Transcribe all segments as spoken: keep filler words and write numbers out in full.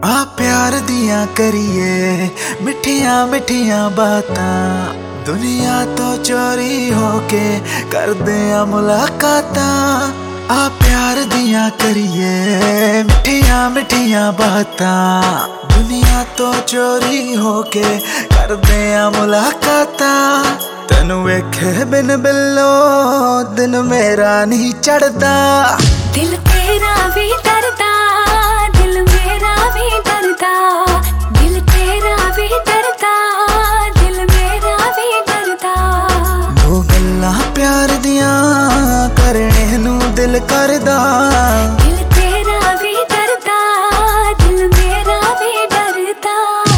आ प्यार दिया करिए मिठिया मिठिया बातां, दुनिया तो चोरी होके कर दे मुलाकातां। आ प्यार दिया करिए मिठिया मिठिया बातां, दुनिया तो चोरी होके कर दे मुलाकातां। तेनू वेखे बिन बिल्लो दिन मेरा नहीं चढ़दा, दिल तेरा भी डरदा, दिल मेरा भी डरदा, दिल तेरा भी डरदा, दिल मेरा भी डरदा। दो गल्लां प्यार दियां करने नू दिल करदा, दिल तेरा भी डरदा, दिल मेरा भी डरदा।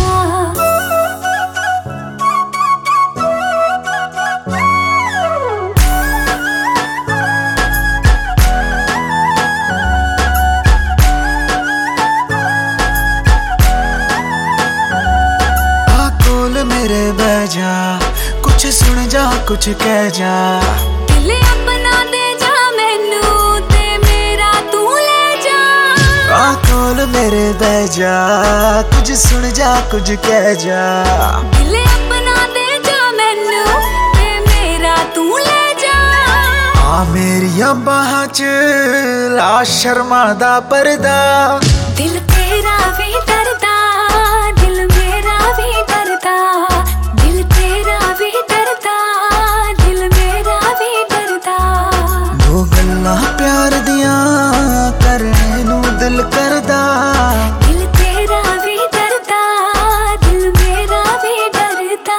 मेरे बह जा कुछ सुन जा कुछ कह जा, दिल अपना दे जा मैनू ते मेरा तू ले जा। आ कोल मेरे बह जा कुछ सुन जा कुछ कह जा, दिल अपना दे जा मैनू ते मेरा तू ले जा। आ मेरिया बाहां च ला शर्मा दा पर्दा, दिल तेरा भी डरदा, दिल मेरा भी डरदा, दिल तेरा भी डरदा, दिल मेरा भी डरदा। दो गल्लां प्यार दियां करने नू दिल करदा, दिल तेरा भी डरदा, दिल मेरा भी डरदा।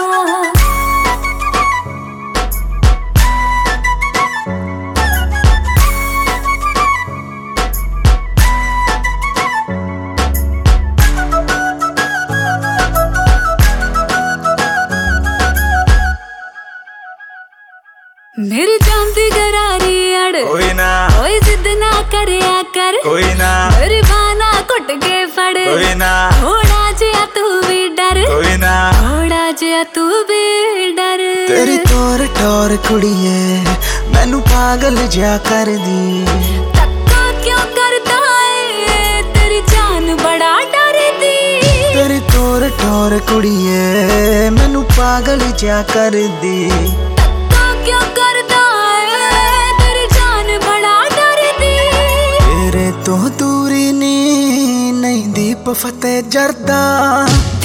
मेरी जामदी गरारी अड़ कोई ना कोई जिद ना करया कर, कोई ना मेरी बाना घुट के फड़, कोई ना थोड़ा जिया तू भी डर, कोई ना थोड़ा जिया तू भी डर। तेरी तोर टोर कुड़िए मैनू पागल जा कर दी, धक्का क्यों करता है तेरी जान बड़ा डरदी। तेरी तोर टोर कुड़िए मैनू पागल जा कर दी, क्यों करदा है तेरी जान बड़ा डरदी। तेरे तो दूरी नी नहीं दीप फतेह जरदा।